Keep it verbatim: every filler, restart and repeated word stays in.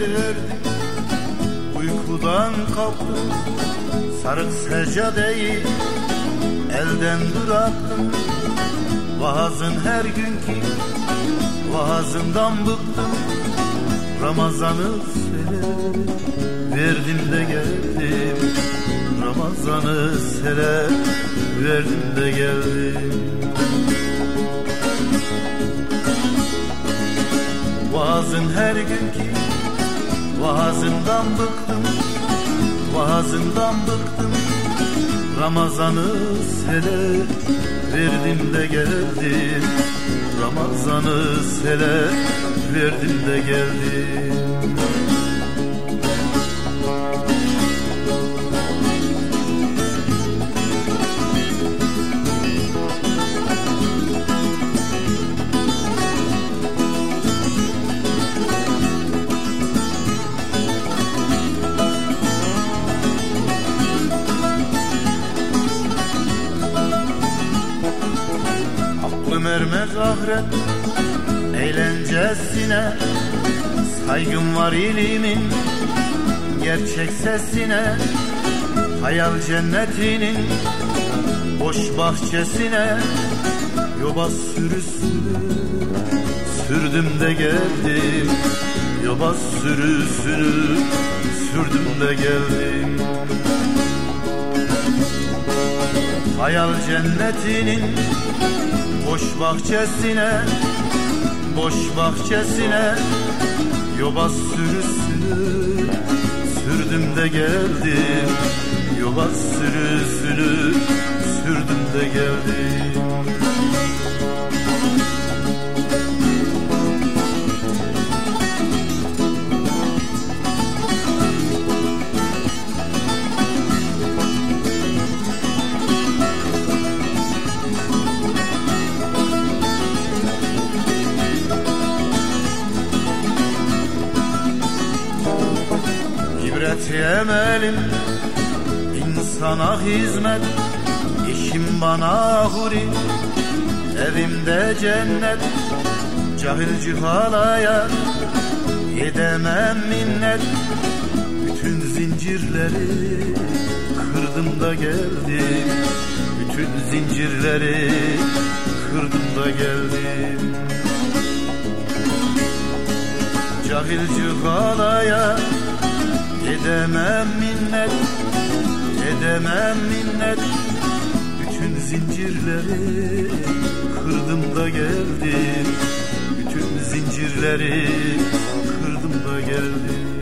verdim, uykudan kalktım, sarık seccadeyi elden bıraktım. Vaazın her günkü vaazından bıktım, Ramazan'ı sene verdim de geldim, Ramazan'ı sene verdim de geldim. Vaazın her günkü vaazından bıktım, vaazından bıktım, Ramazan'ı sene verdim de geldim, Ramazan'ı sene verdim de geldim. Aklım ermez ahiret eğlencesine, saygım var ilimin gerçek sesine, hayal cennetinin boş bahçesine, yobaz sürüsünü sürdüm de geldim, yobaz sürüsünü sürdüm de geldim. Hayal cennetinin boş bahçesine, boş bahçesine, yobaz sürüsünü sürdüm de geldim, yobaz sürüsünü sürdüm de geldim. İbret emelim insana hizmet, işim bana huri, evimde cennet, cahil cühalaya edemem minnet. Bütün zincirleri kırdım da geldim, bütün zincirleri kırdım da geldim. Cahil cühalaya edemem minnet, edemem minnet. Bütün zincirleri kırdım da geldim, bütün zincirleri kırdım da geldim.